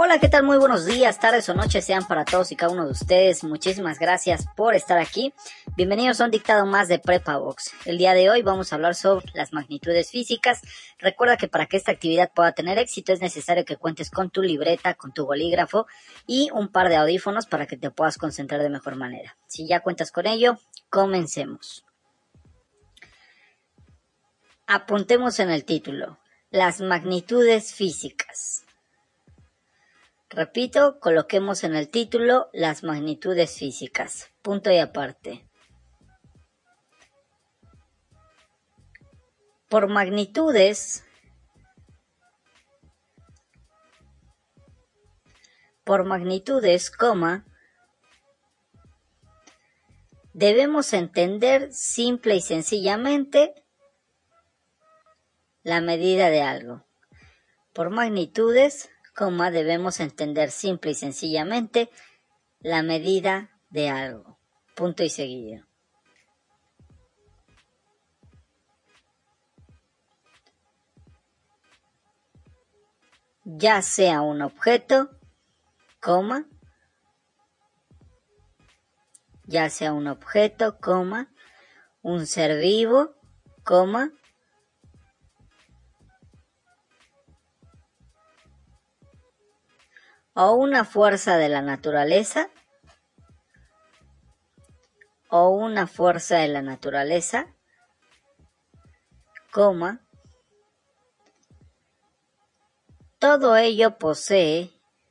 Hola, ¿qué tal? Muy buenos días, tardes o noches sean para todos y cada uno de ustedes. Muchísimas gracias por estar aquí. Bienvenidos a un dictado más de PrepaVox. El día de hoy vamos a hablar sobre las magnitudes físicas. Recuerda que para que esta actividad pueda tener éxito es necesario que cuentes con tu libreta, con tu bolígrafo y un par de audífonos para que te puedas concentrar de mejor manera. Si ya cuentas con ello, comencemos. Apuntemos en el título: las magnitudes físicas. Repito, coloquemos en el título las magnitudes físicas. Punto y aparte. Por magnitudes, debemos entender simple y sencillamente la medida de algo. Por magnitudes, debemos entender simple y sencillamente la medida de algo. Punto y seguido. Ya sea un objeto, un ser vivo, o una fuerza de la naturaleza, todo ello posee,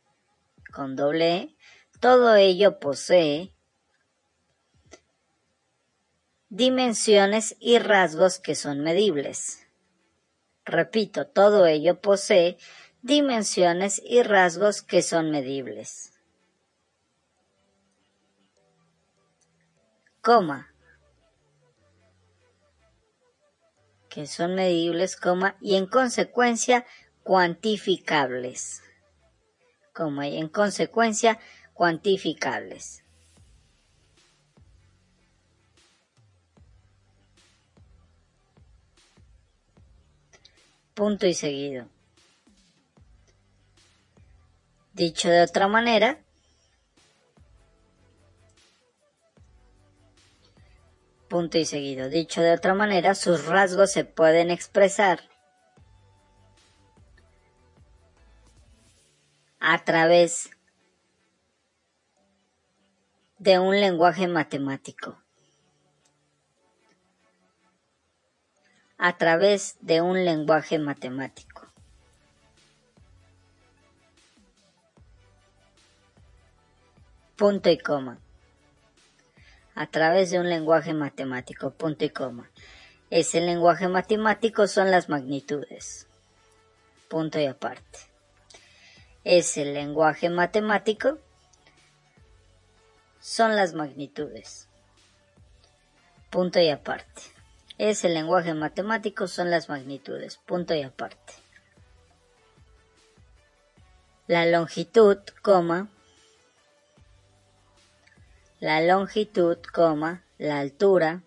dimensiones y rasgos que son medibles. Repito, todo ello posee dimensiones y rasgos que son medibles. Y en consecuencia cuantificables. Punto y seguido. Dicho de otra manera, sus rasgos se pueden expresar a través de un lenguaje matemático. Punto y coma. Ese lenguaje matemático son las magnitudes. Punto y aparte. Ese lenguaje matemático son las magnitudes. Punto y aparte. Ese lenguaje matemático son las magnitudes. Punto y aparte. La longitud, la altura,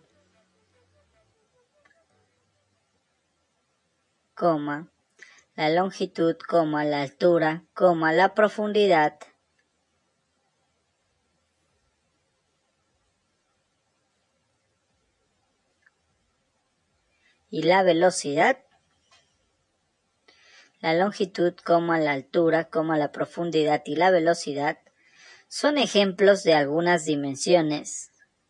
la profundidad, y la velocidad. La longitud, la altura, la profundidad y la velocidad son ejemplos de algunas dimensiones.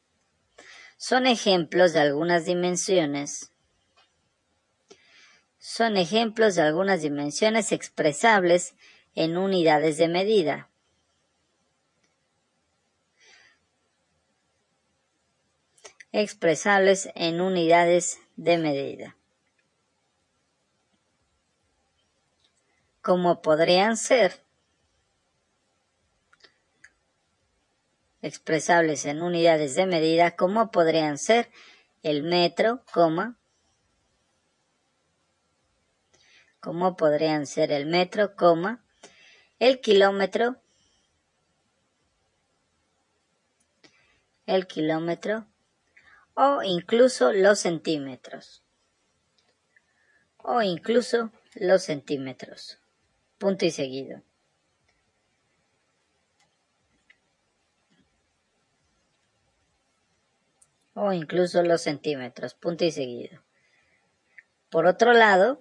Expresables en unidades de medida. Como podrían ser expresables en unidades de medida, como podrían ser el metro, el kilómetro, o incluso los centímetros. Punto y seguido. o incluso los centímetros, punto y seguido. Por otro lado,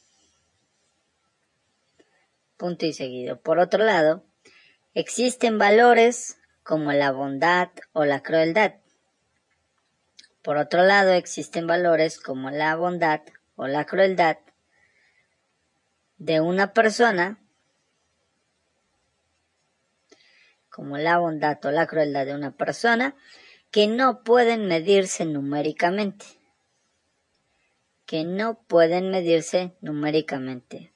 punto y seguido. Por otro lado, existen valores como la bondad o la crueldad. Por otro lado, existen valores como la bondad o la crueldad de una persona, como la bondad o la crueldad de una persona, que no pueden medirse numéricamente. Que no pueden medirse numéricamente.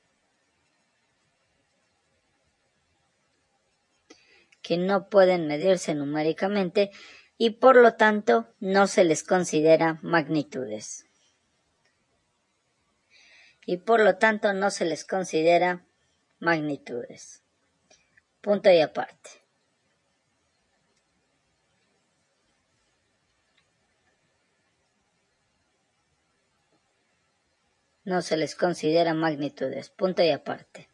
Que no pueden medirse numéricamente y por lo tanto no se les considera magnitudes. Y por lo tanto no se les considera magnitudes. Punto y aparte. No se les considera magnitudes. Punto y aparte.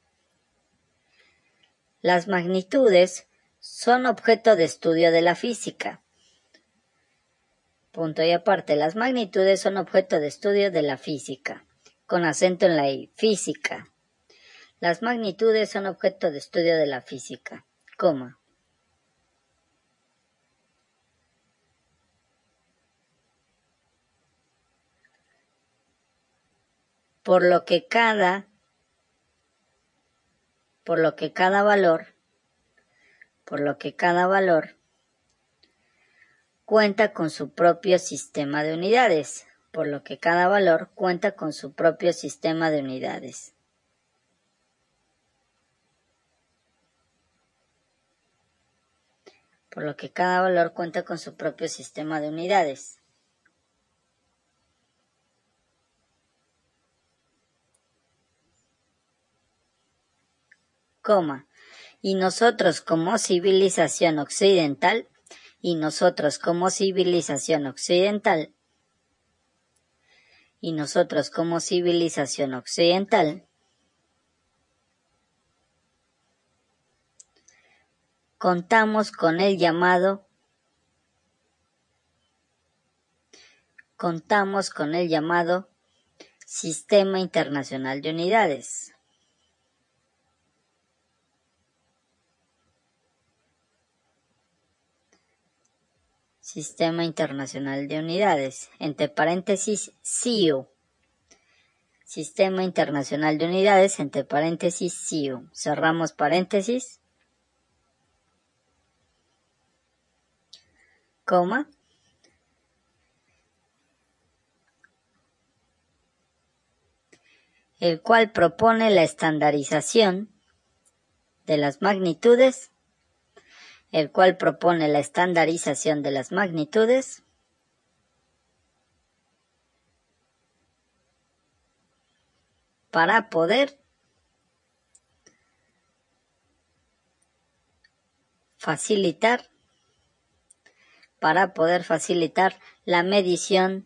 Las magnitudes son objeto de estudio de la física. Punto y aparte. Las magnitudes son objeto de estudio de la física. Con acento en la I. Física. Las magnitudes son objeto de estudio de la física. Coma. Por lo que cada valor cuenta con su propio sistema de unidades. Por lo que cada valor cuenta con su propio sistema de unidades. Por lo que cada valor cuenta con su propio sistema de unidades. Coma. Y nosotros como civilización occidental, contamos con el llamado Sistema Internacional de Unidades. Sistema Internacional de Unidades, entre paréntesis SIU. Sistema Internacional de Unidades, entre paréntesis SIU. Cerramos paréntesis. Coma. El cual propone la estandarización de las magnitudes. Para poder facilitar la medición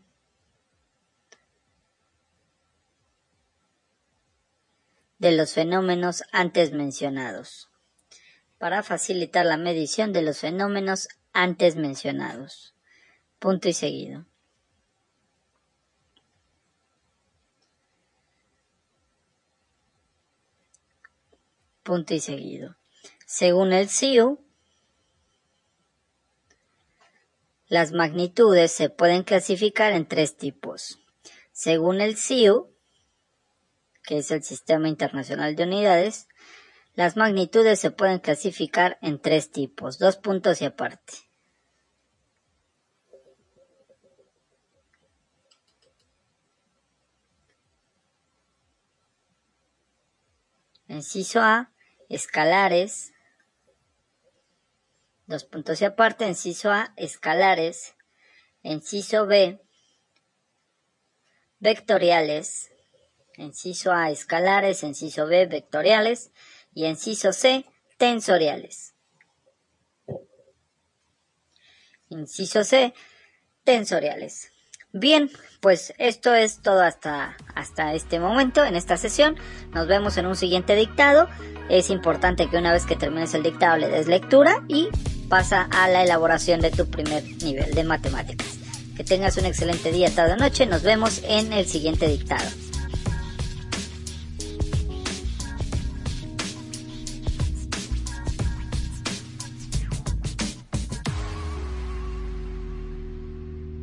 de los fenómenos antes mencionados. Punto y seguido. Punto y seguido. Según el SIU, las magnitudes se pueden clasificar en tres tipos. Según el SIU, que es el Sistema Internacional de Unidades, las magnitudes se pueden clasificar en tres tipos. Dos puntos y aparte. Inciso A, escalares. Dos puntos y aparte. Inciso A, escalares. Inciso B, vectoriales. Inciso A, escalares. Inciso B, vectoriales. Y inciso C, tensoriales. Inciso C, tensoriales. Bien, pues esto es todo hasta este momento, en esta sesión. Nos vemos en un siguiente dictado. Es importante que una vez que termines el dictado le des lectura y pasa a la elaboración de tu primer nivel de matemáticas. Que tengas un excelente día, tarde o noche. Nos vemos en el siguiente dictado.